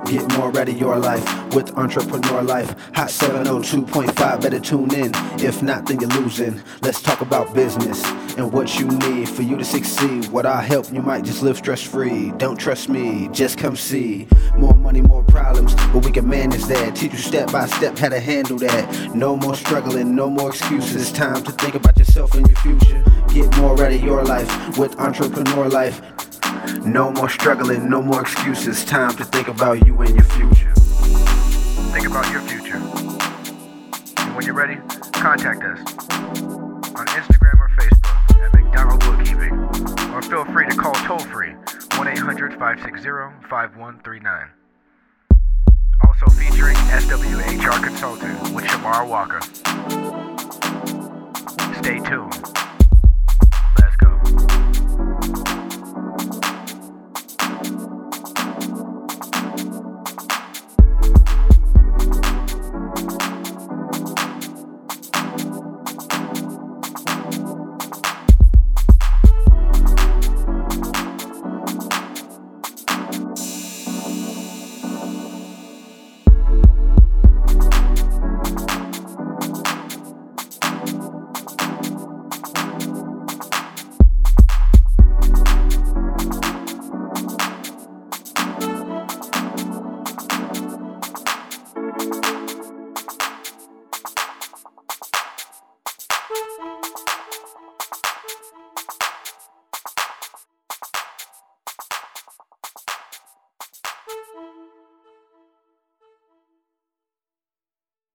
Get more out of your life with Entrepreneur Life. Hot 702.5, better tune in. If not, then you're losing. Let's talk about business and what you need for you to succeed. What I help, you might just live stress-free. Don't trust me, just come see. More money, more problems, but we can manage that. Teach you step by step how to handle that. No more struggling, no more excuses. Time to think about yourself and your future. Get more out of your life with Entrepreneur Life. No more struggling, no more excuses. Time to think about you and your future. Think about your future. And when you're ready, contact us on Instagram or Facebook at McDonald Bookkeeping, or feel free to call toll-free 1-800-560-5139. Also featuring SWHR Consultant with Shamar Walker. Stay tuned. Let's go.